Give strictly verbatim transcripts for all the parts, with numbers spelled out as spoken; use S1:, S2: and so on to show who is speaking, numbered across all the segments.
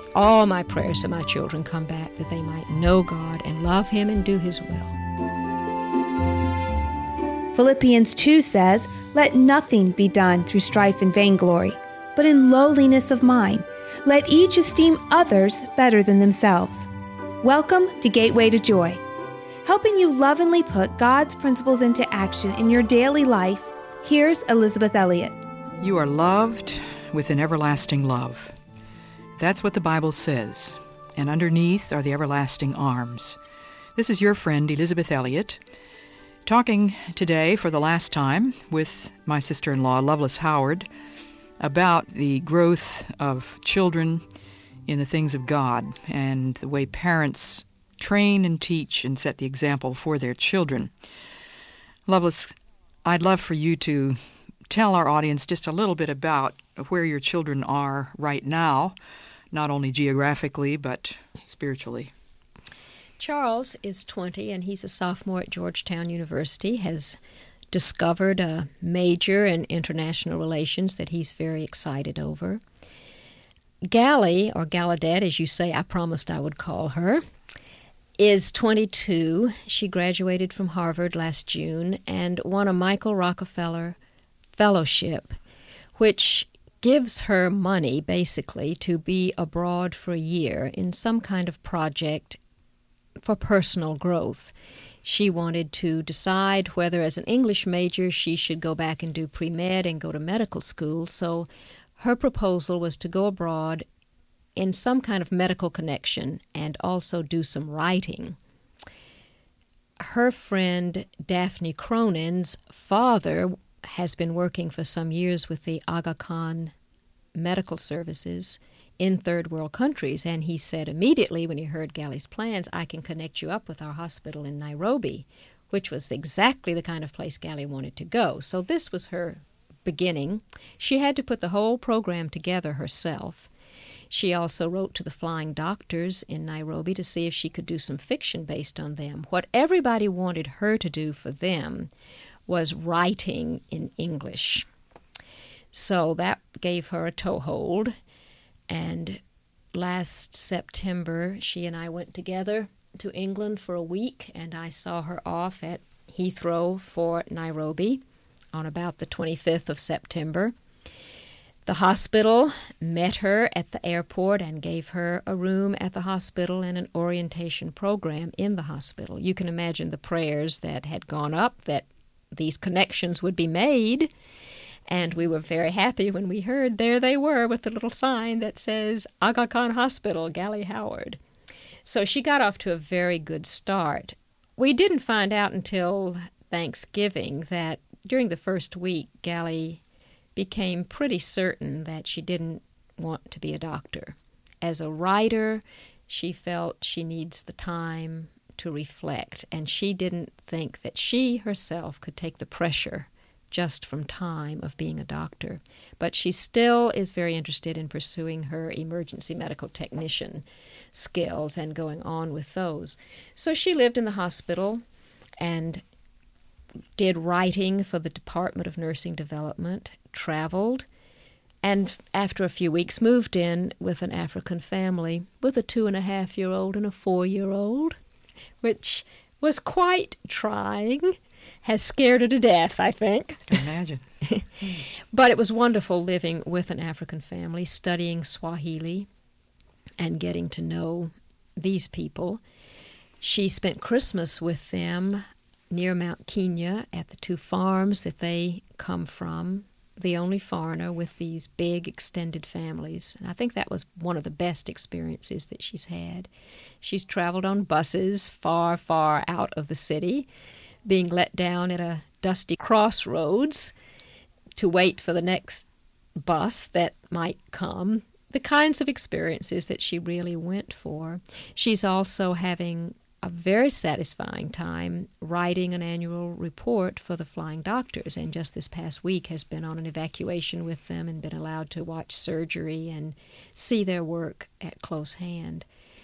S1: all my prayers for my children come back, that they might know God and love Him and do His will.
S2: Philippians two says, "Let nothing be done through strife and vainglory, but in lowliness of mind, let each esteem others better than themselves." Welcome to Gateway to Joy, helping you lovingly put God's principles into action in your daily life. Here's Elizabeth Elliot.
S3: You are loved with an everlasting love. That's what the Bible says, and underneath are the everlasting arms. This is your friend Elizabeth Elliot, talking today for the last time with my sister-in-law, Loveless Howard, about the growth of children in the things of God and the way parents train and teach and set the example for their children. Loveless, I'd love for you to tell our audience just a little bit about where your children are right now, not only geographically but spiritually.
S1: Charles is twenty, and he's a sophomore at Georgetown University, has discovered a major in international relations that he's very excited over. Gally, or Gallaudet, as you say, I promised I would call her, is twenty-two. She graduated from Harvard last June and won a Michael Rockefeller Fellowship, which gives her money, basically, to be abroad for a year in some kind of project for personal growth. She wanted to decide whether, as an English major, she should go back and do pre-med and go to medical school, so her proposal was to go abroad in some kind of medical connection and also do some writing. Her friend Daphne Cronin's father has been working for some years with the Aga Khan Medical Services in third world countries, and he said immediately when he heard Gally's plans, "I can connect you up with our hospital in Nairobi," which was exactly the kind of place Gally wanted to go. So this was her beginning. She had to put the whole program together herself. She also wrote to the Flying Doctors in Nairobi to see if she could do some fiction based on them. What everybody wanted her to do for them was writing in English. So that gave her a toehold. And last September, she and I went together to England for a week, and I saw her off at Heathrow for Nairobi on about the twenty-fifth of September. The hospital met her at the airport and gave her a room at the hospital and an orientation program in the hospital. You can imagine the prayers that had gone up that these connections would be made, and we were very happy when we heard there they were with the little sign that says Aga Khan Hospital, Gally Howard. So she got off to a very good start. We didn't find out until Thanksgiving that during the first week, Gally became pretty certain that she didn't want to be a doctor. As a writer, she felt she needs the time to reflect, and she didn't think that she herself could take the pressure just from time of being a doctor. But she still is very interested in pursuing her emergency medical technician skills and going on with those. So she lived in the hospital and did writing for the Department of Nursing Development, traveled, and after a few weeks moved in with an African family with a two-and-a-half-year-old and a four-year-old, which was quite trying, has scared her to death, I think.
S3: I can imagine.
S1: But it was wonderful living with an African family, studying Swahili and getting to know these people. She spent Christmas with them near Mount Kenya at the two farms that they come from, the only foreigner with these big extended families. And I think that was one of the best experiences that she's had. She's traveled on buses far, far out of the city, being let down at a dusty crossroads to wait for the next bus that might come, the kinds of experiences that she really went for. She's also having a very satisfying time writing an annual report for the Flying Doctors, and just this past week has been on an evacuation with them and been allowed to watch surgery and see their work at close hand.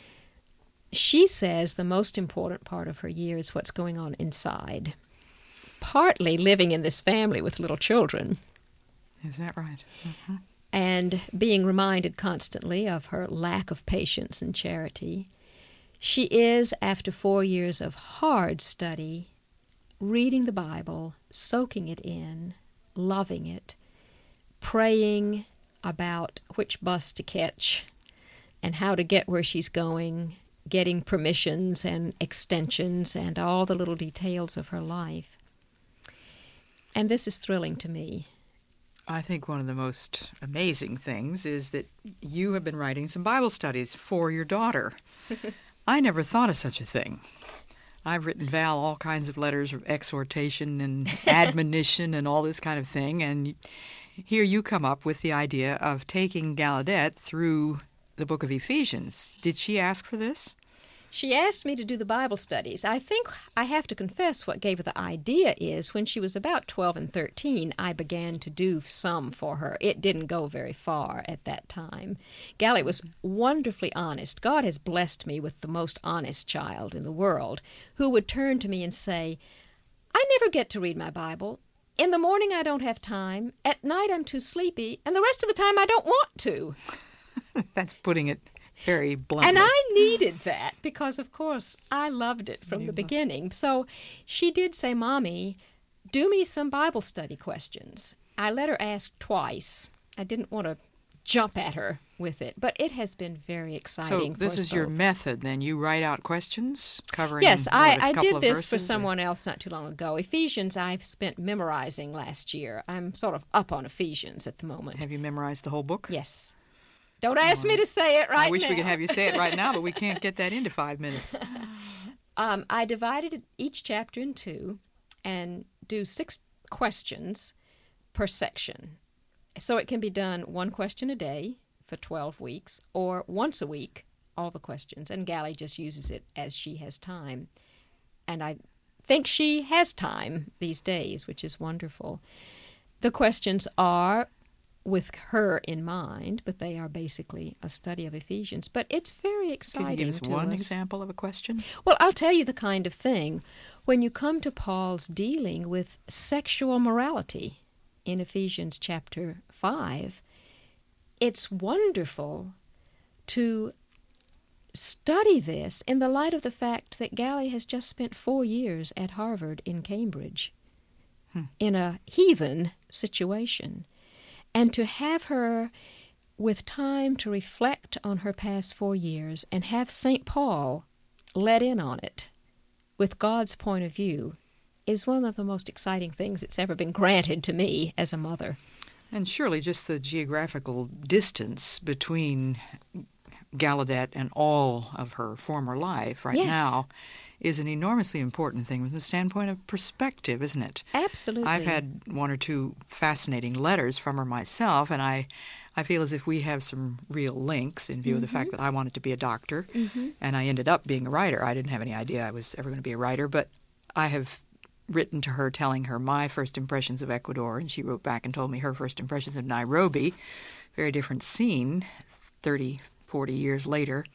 S1: She says the most important part of her year is what's going on inside, partly living in this family with little children.
S3: Is that right? Mm-hmm.
S1: and being reminded constantly of her lack of patience and charity, she is, after four years of hard study, reading the Bible, soaking it in, loving it, praying about which bus to catch and how to get where she's going, getting permissions and extensions and all the little details of her life. And this is thrilling to me.
S3: I think one of the most amazing things is that you have been writing some Bible studies for your daughter. I never thought of such a thing. I've written Val all kinds of letters of exhortation and admonition and all this kind of thing, and here you come up with the idea of taking Gallaudet through the book of Ephesians. Did she ask for this?
S1: She asked me to do the Bible studies. I think I have to confess what gave her the idea is when she was about twelve and thirteen, I began to do some for her. It didn't go very far at that time. Gallie was wonderfully honest. God has blessed me with the most honest child in the world who would turn to me and say, I never get to read my Bible. In the morning I don't have time. At night I'm too sleepy. And the rest of the time I don't want to.
S3: That's putting it very bluntly.
S1: And I needed that because, of course, I loved it from the beginning. So she did say, Mommy, do me some Bible study questions. I let her ask twice. I didn't want to jump at her with it, but it has been very exciting.
S3: So this
S1: for
S3: is
S1: us
S3: your
S1: both.
S3: method, then? You write out questions covering
S1: Yes,
S3: what,
S1: I,
S3: a
S1: I
S3: couple
S1: did
S3: of
S1: this
S3: verses,
S1: for
S3: or-
S1: someone else not too long ago. Ephesians I've spent memorizing last year. I'm sort of up on Ephesians at the moment.
S3: Have you memorized the whole book?
S1: Yes. Don't ask me to say it right
S3: I wish
S1: now.
S3: we could have you say it right now, but we can't get that into five minutes.
S1: Um, I divided each chapter in two and do six questions per section. So it can be done one question a day for twelve weeks or once a week, all the questions. And Gallie just uses it as she has time. And I think she has time these days, which is wonderful. The questions are with her in mind, but they are basically a study of Ephesians. But it's very exciting.
S3: Can you give us
S1: to
S3: one
S1: us.
S3: example of a question?
S1: Well, I'll tell you the kind of thing. When you come to Paul's dealing with sexual morality in Ephesians chapter five, it's wonderful to study this in the light of the fact that Gallie has just spent four years at Harvard in Cambridge hmm. in a heathen situation. And to have her with time to reflect on her past four years and have Saint Paul let in on it with God's point of view is one of the most exciting things that's ever been granted to me as a mother.
S3: And surely just the geographical distance between Gallaudet and all of her former life right
S1: yes.
S3: now is an enormously important thing from the standpoint of perspective, isn't it?
S1: Absolutely.
S3: I've had one or two fascinating letters from her myself, and I, I feel as if we have some real links in view mm-hmm. of the fact that I wanted to be a doctor, mm-hmm. and I ended up being a writer. I didn't have any idea I was ever going to be a writer, but I have written to her telling her my first impressions of Ecuador, and she wrote back and told me her first impressions of Nairobi. Very different scene, thirty, forty years later.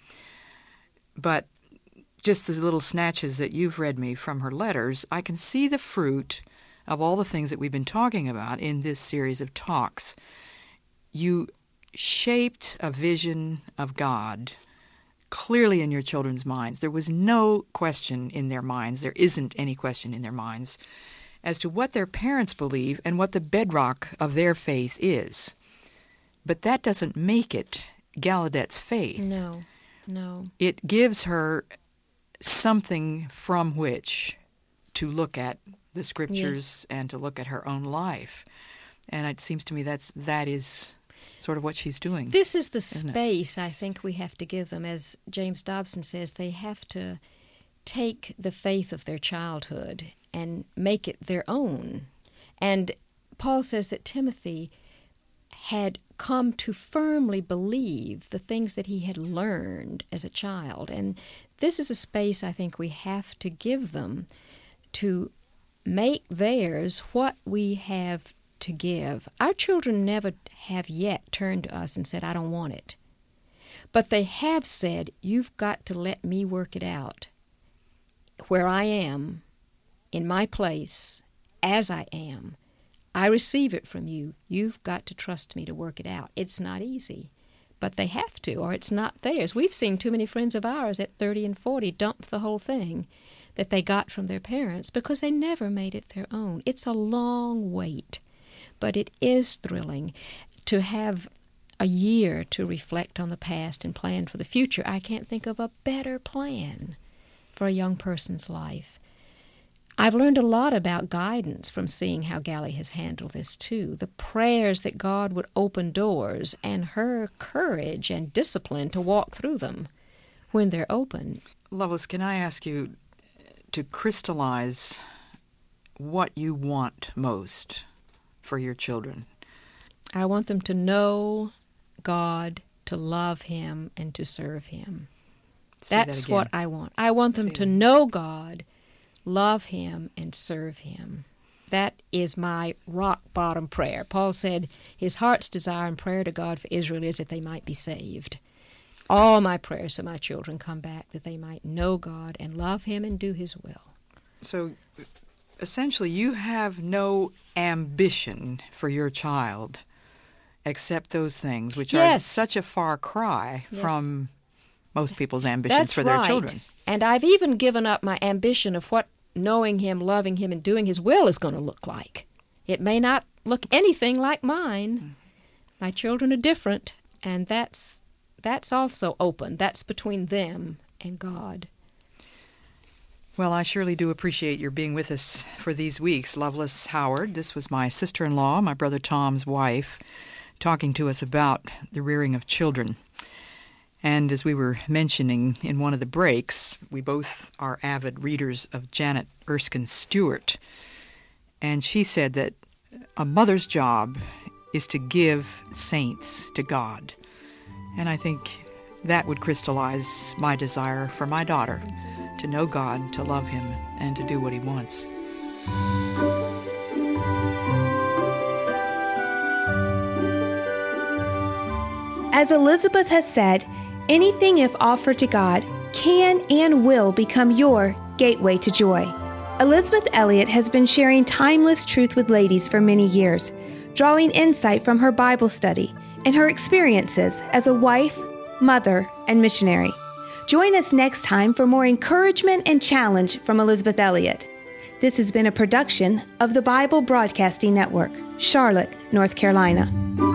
S3: But just the little snatches that you've read me from her letters, I can see the fruit of all the things that we've been talking about in this series of talks. You shaped a vision of God clearly in your children's minds. There was no question in their minds, there isn't any question in their minds, as to what their parents believe and what the bedrock of their faith is. But that doesn't make it Gallaudet's faith.
S1: No, no.
S3: It gives her something from which to look at the Scriptures yes. and to look at her own life. And it seems to me that's that is sort of what she's doing.
S1: This is the space I think we have to give them. As James Dobson says, they have to take the faith of their childhood and make it their own. And Paul says that Timothy had come to firmly believe the things that he had learned as a child. And this is a space I think we have to give them to make theirs what we have to give. Our children never have yet turned to us and said, I don't want it. But they have said, you've got to let me work it out where I am, in my place, as I am. I receive it from you. You've got to trust me to work it out. It's not easy, but they have to, or it's not theirs. We've seen too many friends of ours at thirty and forty dump the whole thing that they got from their parents because they never made it their own. It's a long wait, but it is thrilling to have a year to reflect on the past and plan for the future. I can't think of a better plan for a young person's life. I've learned a lot about guidance from seeing how Gallie has handled this, too. The prayers that God would open doors and her courage and discipline to walk through them when they're open.
S3: Loveless, can I ask you to crystallize what you want most for your children?
S1: I want them to know God, to love Him, and to serve Him.
S3: Say
S1: That's
S3: that
S1: what I want. I want them
S3: Say
S1: to
S3: that.
S1: know God, love Him, and serve Him. That is my rock-bottom prayer. Paul said his heart's desire and prayer to God for Israel is that they might be saved. All my prayers for my children come back that they might know God and love Him and do His will.
S3: So, essentially, you have no ambition for your child except those things, which
S1: Yes.
S3: are such a far cry
S1: Yes.
S3: from most people's ambitions
S1: That's
S3: for their
S1: right.
S3: children.
S1: And I've even given up my ambition of what knowing Him, loving Him, and doing His will is going to look like. It may not look anything like mine. Mm-hmm. My children are different, and that's that's also open. That's between them and God.
S3: Well, I surely do appreciate your being with us for these weeks. Loveless Howard, this was my sister-in-law, my brother Tom's wife, talking to us about the rearing of children. And as we were mentioning in one of the breaks, we both are avid readers of Janet Erskine Stewart. And she said that a mother's job is to give saints to God. And I think that would crystallize my desire for my daughter to know God, to love Him, and to do what He wants.
S2: As Elizabeth has said, anything if offered to God can and will become your gateway to joy. Elizabeth Elliot has been sharing timeless truth with ladies for many years, drawing insight from her Bible study and her experiences as a wife, mother, and missionary. Join us next time for more encouragement and challenge from Elizabeth Elliot. This has been a production of the Bible Broadcasting Network, Charlotte, North Carolina.